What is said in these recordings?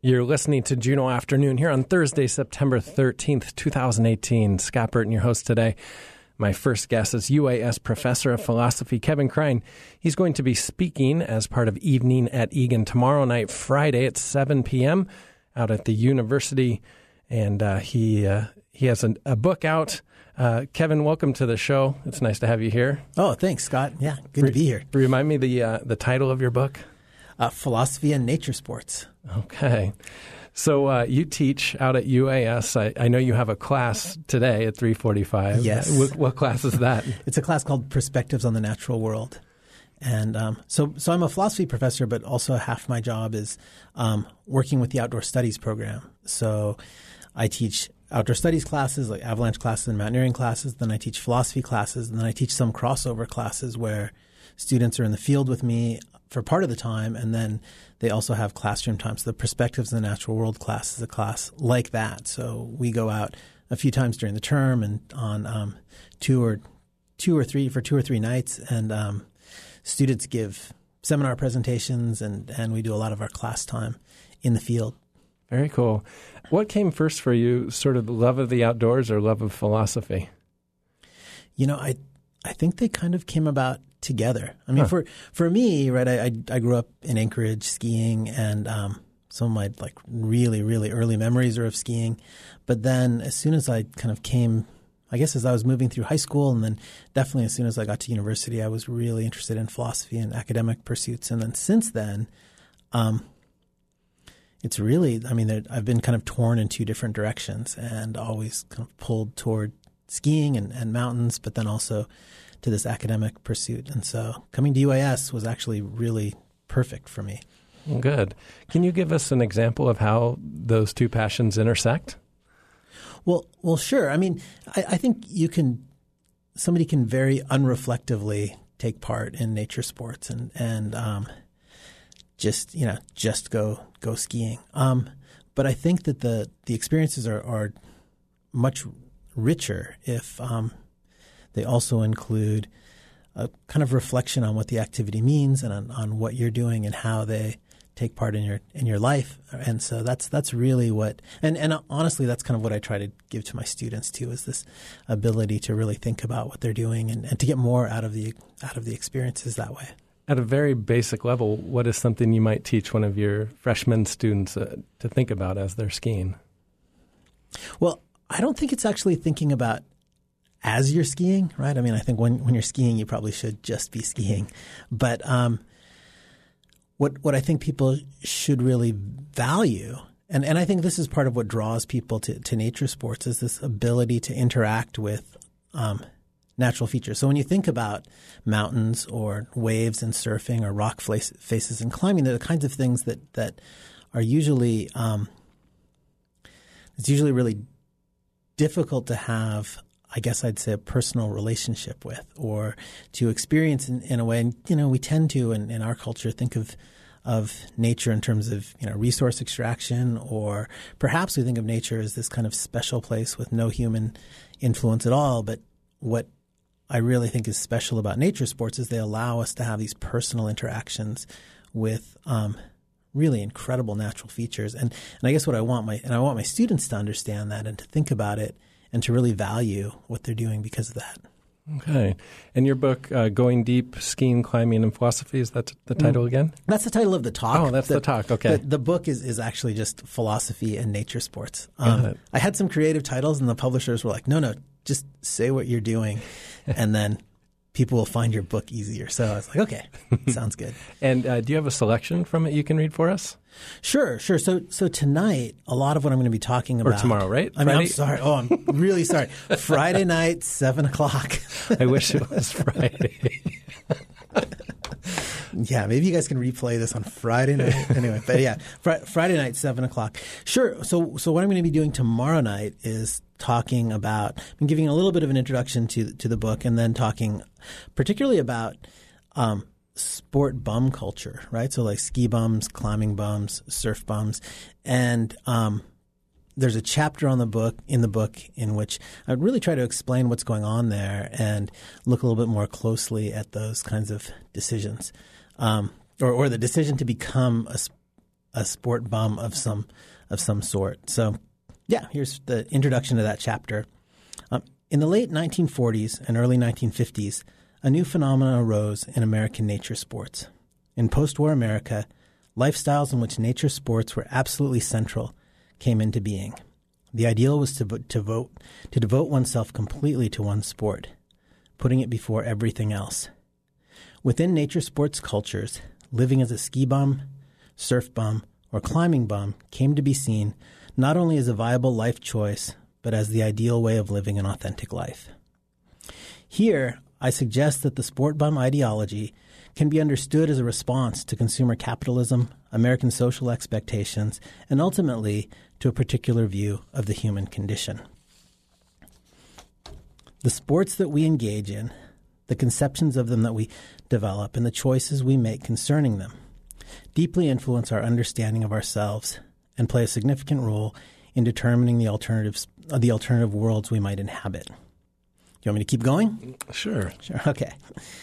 You're listening to Juno Afternoon here on Thursday, September 13th, 2018. Scott Burton, your host today. My first guest is UAS Professor of Philosophy, Kevin Krein. He's going to be speaking as part of Evening at Egan tomorrow night, Friday at 7 p.m. out at the university. And he has a book out. Kevin, welcome to the show. It's nice to have you here. Oh, thanks, Scott. Yeah, good to be here. Remind me the title of your book. Philosophy and Nature Sports. Okay. So you teach out at UAS. I know you have a class today at 3:45. Yes. What class is that? It's a class called Perspectives on the Natural World. And so I'm a philosophy professor, but also half my job is working with the outdoor studies program. So I teach outdoor studies classes like avalanche classes and mountaineering classes. Then I teach philosophy classes. And then I teach some crossover classes where students are in the field with me for part of the time, and then they also have classroom time. So the Perspectives in the Natural World class is a class like that. So we go out a few times during the term and on two or three nights, and students give seminar presentations, and we do a lot of our class time in the field. Very cool. What came first for you, sort of love of the outdoors or love of philosophy? You know, I think they kind of came about together. I mean, for me, right, I grew up in Anchorage skiing, and some of my like really, really early memories are of skiing. But then as soon as I kind of came, I guess as I was moving through high school, and then definitely as soon as I got to university, I was really interested in philosophy and academic pursuits. And then since then, it's really, I mean, I've been kind of torn in two different directions and always kind of pulled toward skiing and mountains, but then also to this academic pursuit. And so coming to UAS was actually really perfect for me. Good. Can you give us an example of how those two passions intersect? Well, sure. I mean, I think somebody can very unreflectively take part in nature sports and just go skiing. But I think that the experiences are much richer if they also include a kind of reflection on what the activity means and on what you're doing and how they take part in your life. And so that's really what and honestly that's kind of what I try to give to my students too, is this ability to really think about what they're doing and to get more out of the experiences that way. At a very basic level, what is something you might teach one of your freshman students to think about as they're skiing? Well, I don't think it's actually thinking about as you're skiing, right? I mean, I think when you're skiing, you probably should just be skiing. But what I think people should really value, and I think this is part of what draws people to nature sports, is this ability to interact with natural features. So when you think about mountains or waves and surfing or rock faces and climbing, they're the kinds of things that are usually it's usually really difficult to have, I guess I'd say, a personal relationship with or to experience in a way. And, you know, we tend to, in our culture, think of nature in terms of, you know, resource extraction, or perhaps we think of nature as this kind of special place with no human influence at all. But what I really think is special about nature sports is they allow us to have these personal interactions with really incredible natural features. And I guess what I want my students to understand that and to think about it and to really value what they're doing because of that. Okay. And your book, Going Deep, Skiing, Climbing, and Philosophy, is that the title again? That's the title of the talk. Oh, that's the talk. Okay. The book is actually just Philosophy and Nature Sports. I had some creative titles, and the publishers were like, no, just say what you're doing, and then people will find your book easier. So I was like, okay, sounds good. And do you have a selection from it you can read for us? Sure. So tonight, a lot of what I'm going to be talking about. Or tomorrow, right? I mean, I'm sorry. Oh, I'm really sorry. Friday night, 7:00. I wish it was Friday. Yeah, maybe you guys can replay this on Friday night. Anyway, but yeah, Friday night, 7:00. Sure. So what I'm going to be doing tomorrow night is talking about, I'm giving a little bit of an introduction to the book, and then talking particularly about sport bum culture, right? So like ski bums, climbing bums, surf bums, and there's a chapter in the book in which I really try to explain what's going on there and look a little bit more closely at those kinds of decisions, or the decision to become a sport bum of some sort. So, yeah, here's the introduction to that chapter. In the late 1940s and early 1950s, a new phenomenon arose in American nature sports. In post-war America, lifestyles in which nature sports were absolutely central came into being. The ideal was to devote oneself completely to one sport, putting it before everything else. Within nature sports cultures, living as a ski bum, surf bum, or climbing bum came to be seen not only as a viable life choice, but as the ideal way of living an authentic life. Here, I suggest that the sport bum ideology can be understood as a response to consumer capitalism, American social expectations, and ultimately to a particular view of the human condition. The sports that we engage in, the conceptions of them that we develop, and the choices we make concerning them deeply influence our understanding of ourselves and play a significant role in determining the alternative worlds we might inhabit. You want me to keep going? Sure. Okay.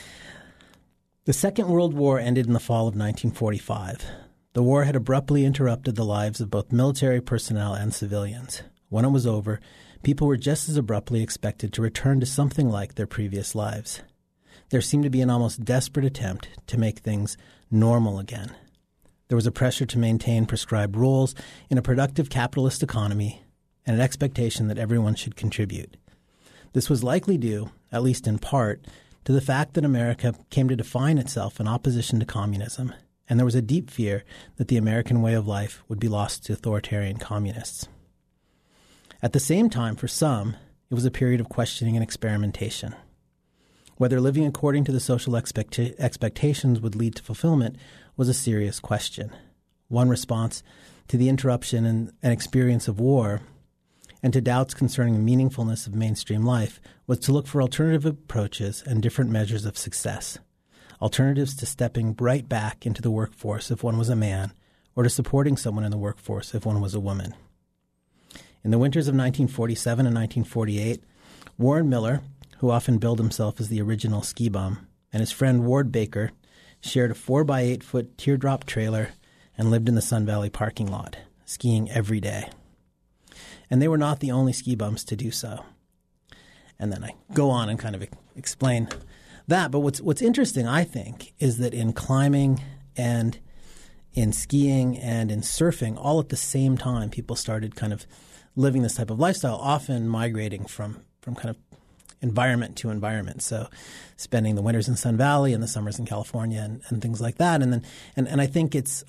The Second World War ended in the fall of 1945. The war had abruptly interrupted the lives of both military personnel and civilians. When it was over, people were just as abruptly expected to return to something like their previous lives. There seemed to be an almost desperate attempt to make things normal again. There was a pressure to maintain prescribed roles in a productive capitalist economy and an expectation that everyone should contribute. This was likely due, at least in part, to the fact that America came to define itself in opposition to communism, and there was a deep fear that the American way of life would be lost to authoritarian communists. At the same time, for some, it was a period of questioning and experimentation. Whether living according to the social expectations would lead to fulfillment was a serious question. One response to the interruption and experience of war and to doubts concerning the meaningfulness of mainstream life was to look for alternative approaches and different measures of success, alternatives to stepping right back into the workforce if one was a man or to supporting someone in the workforce if one was a woman. In the winters of 1947 and 1948, Warren Miller, who often billed himself as the original ski bum, and his friend Ward Baker shared a 4-by-8-foot teardrop trailer and lived in the Sun Valley parking lot, skiing every day. And they were not the only ski bums to do so. And then I go on and kind of explain that. But what's interesting, I think, is that in climbing and in skiing and in surfing, all at the same time, people started kind of living this type of lifestyle, often migrating from kind of environment to environment. So spending the winters in Sun Valley and the summers in California and things like that. And I think it's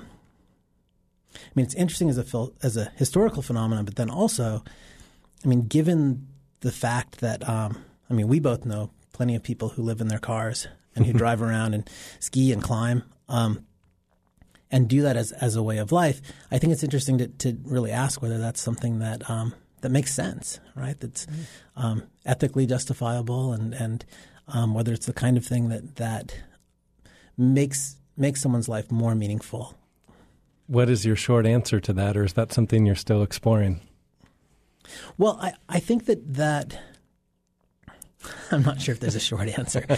it's interesting as a historical phenomenon, but then also, given the fact that we both know plenty of people who live in their cars and who drive around and ski and climb and do that as a way of life. I think it's interesting to really ask whether that's something that makes sense, right? That's ethically justifiable and whether it's the kind of thing that makes someone's life more meaningful. What is your short answer to that, or is that something you're still exploring? Well, I think that I'm not sure if there's a short answer.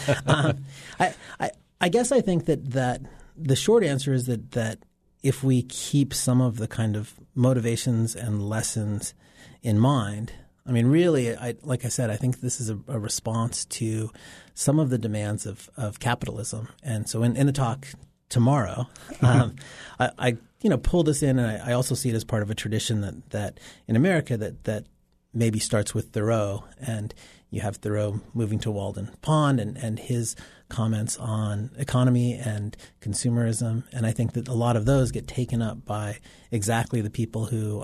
I guess I think that the short answer is that if we keep some of the kind of motivations and lessons in mind, really, like I said, I think this is a response to some of the demands of capitalism. And so in the talk tomorrow, I pull this in, and I also see it as part of a tradition that in America that maybe starts with Thoreau, and you have Thoreau moving to Walden Pond and his comments on economy and consumerism. And I think that a lot of those get taken up by exactly the people who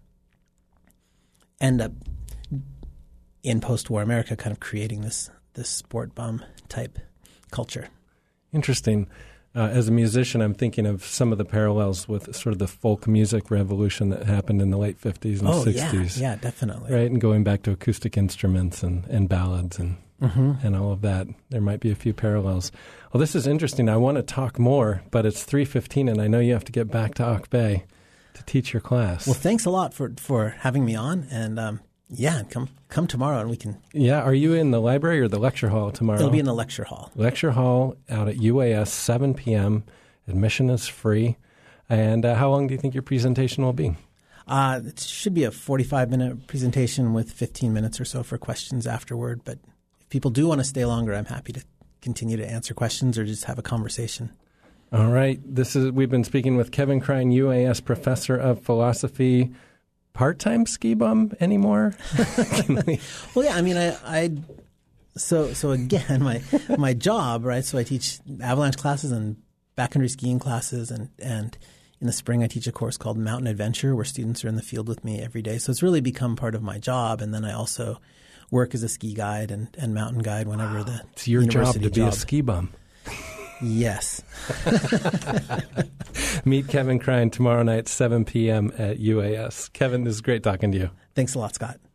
end up in post-war America kind of creating this sport bum type culture. Interesting. As a musician, I'm thinking of some of the parallels with sort of the folk music revolution that happened in the late 50s and 60s. Yeah, definitely. Right, and going back to acoustic instruments and ballads and all of that. There might be a few parallels. Well, this is interesting. I want to talk more, but it's 3:15, and I know you have to get back to Auk Bay to teach your class. Well, thanks a lot for having me on, and come tomorrow and we can. Yeah, are you in the library or the lecture hall tomorrow? It'll be in the lecture hall. Lecture hall out at UAS, 7 p.m. Admission is free. And how long do you think your presentation will be? It should be a 45-minute presentation with 15 minutes or so for questions afterward. But if people do want to stay longer, I'm happy to continue to answer questions or just have a conversation. All right. We've been speaking with Kevin Krein, UAS professor of philosophy. Part-time ski bum anymore? Well, yeah. I mean, So again, my job, right? So I teach avalanche classes and backcountry skiing classes, and in the spring I teach a course called Mountain Adventure, where students are in the field with me every day. So it's really become part of my job. And then I also work as a ski guide and mountain guide whenever the it's your job to be a ski bum. Yes. Meet Kevin Krein tomorrow night, 7 p.m. at UAS. Kevin, this is great talking to you. Thanks a lot, Scott.